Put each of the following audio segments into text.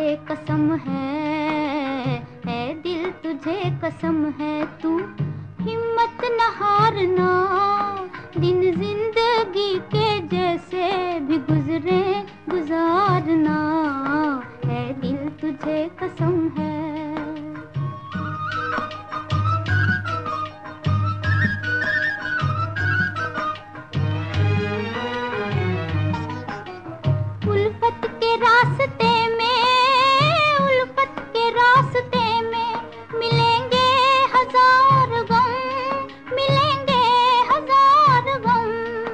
कसम है दिल तुझे कसम है, तू हिम्मत न हारना। दिन जिंदगी के जैसे भी गुजरे गुजारना, है दिल तुझे कसम है। उल्फत के रास्ते में मिलेंगे हजार गम, मिलेंगे हजार गम।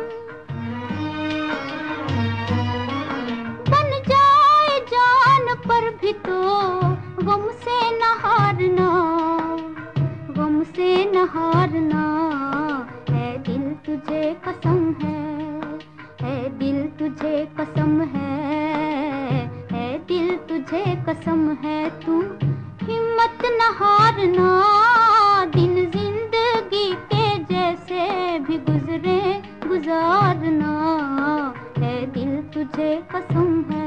बन जाए जान पर भी तो गम से न हारना, गम से न हारना। है दिल तुझे कसम है दिल तुझे कसम है दिल तुझे कसम है, तू हिम्मत न हारना। दिन जिंदगी के जैसे भी गुजरे गुजारना, है दिल तुझे कसम है।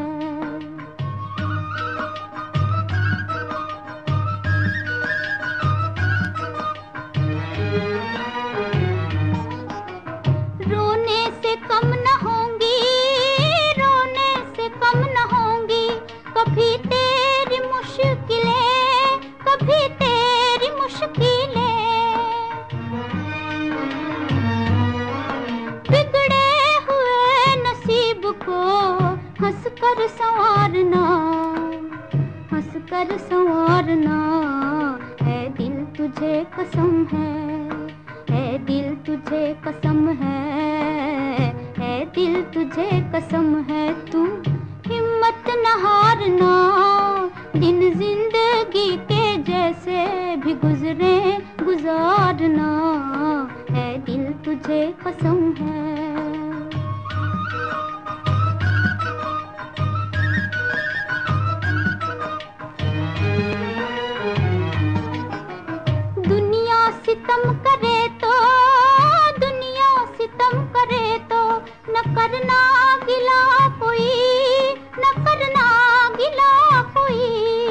रोने से कम न होंगी, रोने से कम न होंगी कभी तेरी मुश्किलें, कभी तेरी मुश्किलें। बिगड़े हुए नसीब को हंस कर संवारना, हंस कर संवारना। है दिल तुझे कसम है दिल तुझे कसम है दिल तुझे कसम है, तू हिम्मत न हारना। दिन जिंदगी के जैसे भी गुजरे गुजारना, है दिल तुझे कसम है। दुनिया सितम करे तो, दुनिया सितम करे तो न करना गिला कोई, न करना गिला कोई।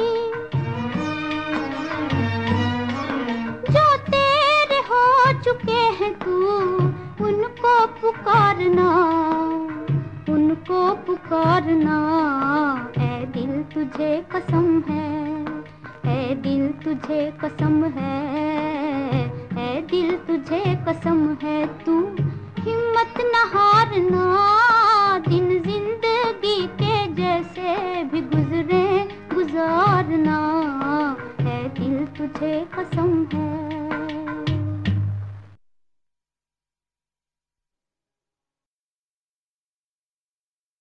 जो तेरे हो चुके हैं तू उनको पुकारना, उनको पुकारना। है दिल तुझे कसम है दिल तुझे कसम है दिल तुझे कसम है, तू हिम्मत न हारना। दिन जिंदगी के जैसे भी गुजरे गुजारना, है दिल तुझे कसम है।